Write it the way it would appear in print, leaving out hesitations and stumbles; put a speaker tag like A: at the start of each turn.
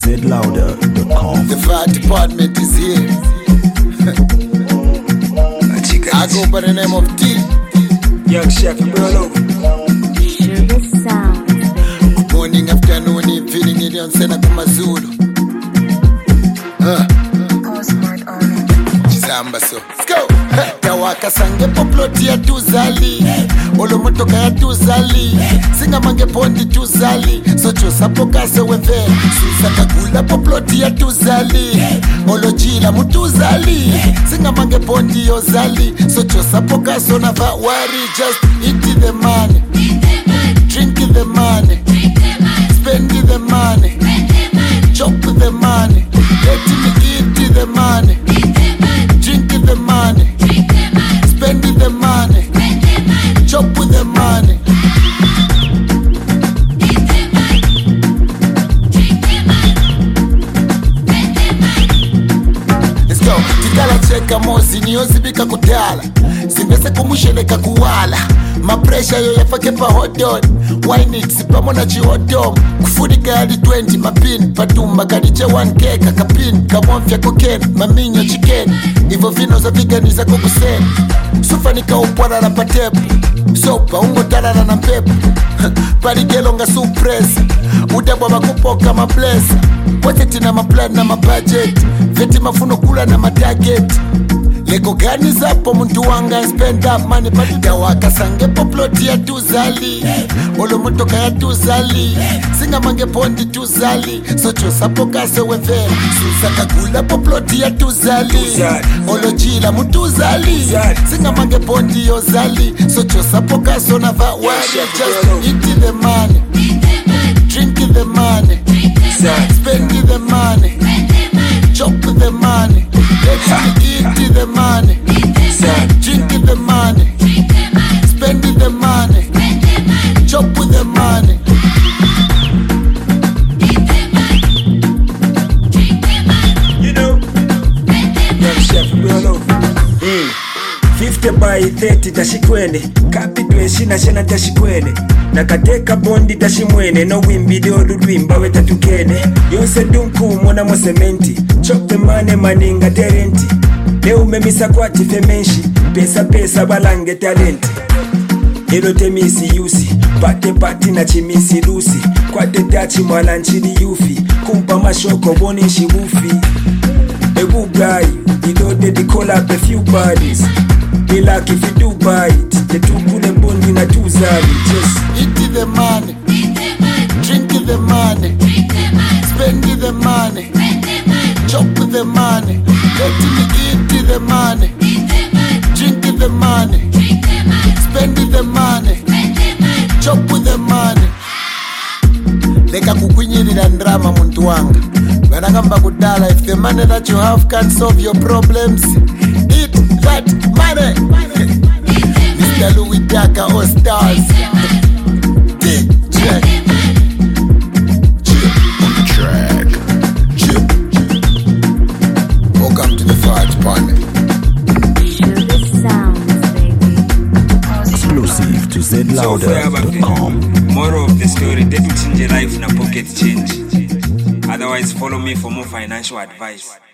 A: zlouder.com.
B: The fire department is here. I go by the name of T.
C: Young Chef, bro.
D: Sugar sounds, baby.
B: Good morning, afternoon, evening, Indian Sena Kumazulu.
D: Postmark on it.
B: Chizamba so. Let's go. Tawaka sange poploti ya tuzali. Olo motoka ya tuzali. Singa mange pondi tuzali. Socho sapoka se wefe. Sisa kagula poploti ya tuzali. Olo jila mutuzali. Singa mange pondi yozali. Socho sapoka so never worry. Just eat the money. Drink the money. Spend the money. Chop the money. Let me eat the money. Drink the money. Spend the money. Chop the money. Let's go. Tikala cheka mozi niyozibika kutala. Singese kumusheleka kuwala. Mapresha yo yafake pa hodon. Wine it sipamo na chihodom. Kufudi gari 20 mapin. Patumba gari che 1K kakapin. Kamwamfya koken, maminyo chicken. Ivo vino za vigani za kukusen. Sufanika upwara na patepu. Sopa ungo tarara na pepu. Parigelo nga supresa. Udabwa makupoka mablesa. Wateti na maplan na mabudget. Veti mafuno kula na matarget. Lego gani zapo muntu wanga spend up money. Padida waka sange poploti ya tuzali. Olo mutoka ya tuzali. Singa mange pondi tuzali. Socho sapo kase wefe. Susa kagula poploti ya tuzali. Olo jila mutuzali. Singa mange pondi yozali. Socho sapo kase never worry. Just eat the money. Drink the money. Spend the money. Chop the money. Let me eat the money. Drink the money. Spend the money. Chop the money.
C: You know, Young Chef, bro. 50 by 30 tashikwene kapitwe shina shena tashikwene nakateka bondi tashimwene no wimbi olulwimba wetatukene yose dunku mona mo sementi chop the money maninga terenti leo memisa kwati femenshi pesa balange talenti elo temisi yusi pate na chimisi lusi kwate tachi mwana nchini yufi kumpa mashoko boni shibufi a good guy, you know that they call up a few bodies. Be like if you do buy it, the two good and bone in a two zari. Just
B: eat the money. Drink the money. Spend the money. Chop the money. Let me eat the money. Drink the money. Spend the money. Chop the money. Leka kukwinyirira ndrama muntu wanga. Wanagamba kudala, if the money that you have can't solve your problems, eat that money. Mr. Louis Daka or Stars. DJ Chip on the track. Chip. Welcome to the fire department.
D: Sugar sounds, baby.
A: Exclusive to zlouder.com.
C: Moral of the story, didn't change your life in a pocket change. Otherwise, follow me for more financial advice.